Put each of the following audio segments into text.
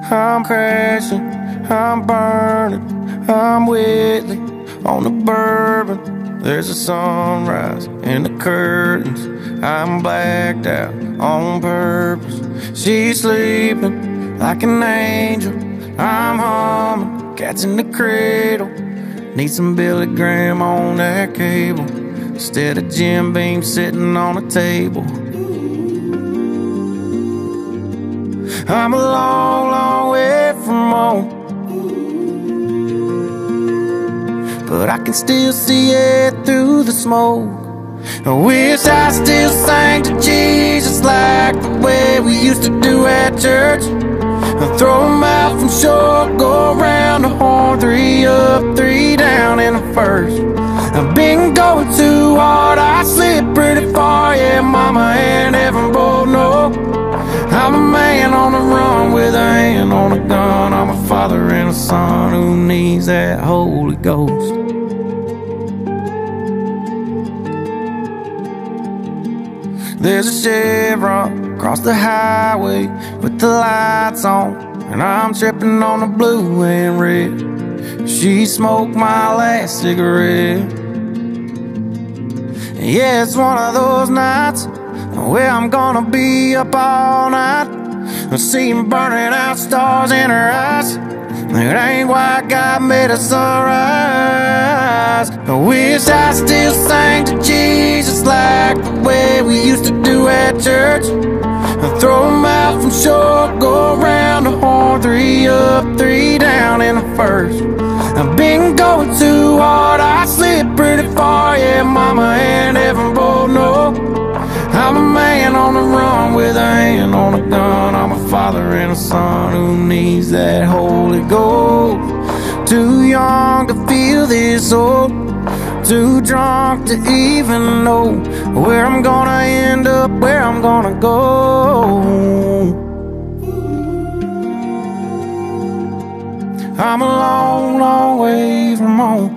I'm crashing, I'm burning, I'm Whitley on the bourbon. There's a sunrise in the curtains. I'm blacked out on purpose. She's sleeping like an angel. I'm humming, cats in the cradle. Need some Billy Graham on that cable instead of Jim Beam sitting on a table. I'm a long, long way from home, but I can still see it through the smoke. I wish I still sang to Jesus like the way we used to do at church. I throw 'em out from shore, go around the horn, 3 up, 3 down in the first. I've been going too hard, I slid pretty far, yeah, mama and heaven both know. I'm a man on the run with a hand on a gun. I'm a father and a son who needs that Holy Ghost. There's a Chevron across the highway with the lights on, and I'm tripping on the blue and red. She smoked my last cigarette. Yeah, it's one of those nights where I'm gonna be up all night, seeing burning out stars in her eyes. It ain't why God made us sunrise. I wish I still sang to Jesus like the way we used to do at church. I throw 'em out from shore, go around the horn, 3 up, 3 down in the first. I've been going too hard, I slid pretty far, yeah, mama and heaven both know. I'm a man on the run with a hand on a gun. I'm a father and a son who needs that Holy Ghost. Too young to feel this old, too drunk to even know where I'm gonna end up, where I'm gonna go. I'm a long, long way from home.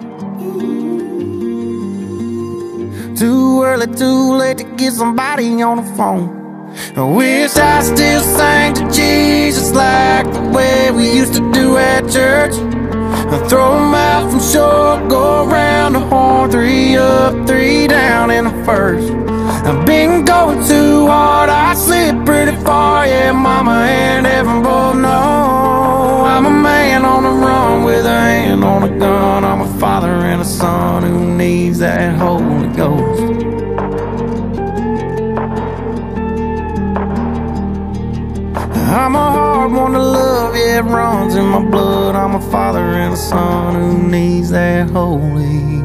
Too early, too late to get somebody on the phone. I wish I still sang to Jesus like the way we used to do at church. I throw 'em out from shore, go around the horn, 3 up, 3 down in the first. I've been going too hard, I slid pretty far, yeah, mama and heaven both know. I'm a man on the run with a hand on a gun. I'm a father and a son who needs that Holy Ghost. I'm a hard one to love, yeah, it runs in my blood. I'm a father and a son who needs that Holy